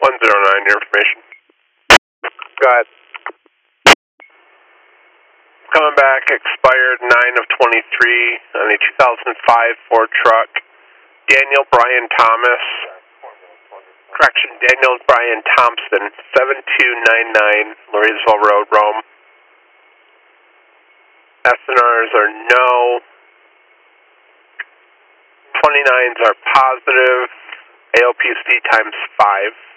109, your information. Go ahead. Coming back, expired 9 of 23 on a 2005 Ford truck. Daniel Brian Thomas. Correction, Daniel Brian Thompson, 7299 Marysville Road, Rome. SNRs are no. 29s are positive. AOPC times 5.